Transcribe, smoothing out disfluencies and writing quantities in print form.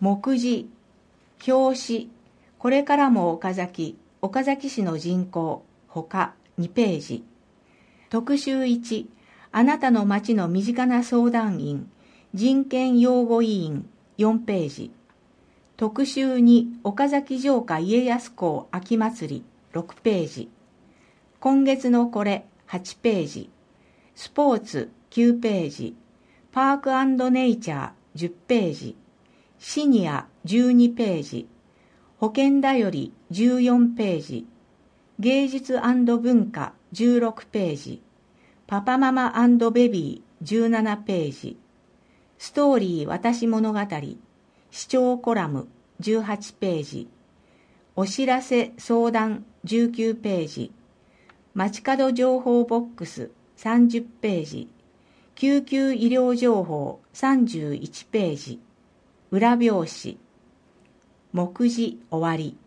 目次、表紙、これからも岡崎市の人口、他2ページ。特集1、あなたの町の身近な相談員、人権擁護委員4ページ。特集2、岡崎城下家康公秋祭り6ページ。今月のこれ8ページ。スポーツ9ページ。パーク&ネイチャー10ページ。シニア12ページ。保険だより14ページ。芸術&文化16ページ。パパママ&ベビー17ページ。ストーリー私物語視聴コラム18ページ。お知らせ相談19ページ。街角情報ボックス30ページ。救急医療情報31ページ。裏表紙。目次終わり。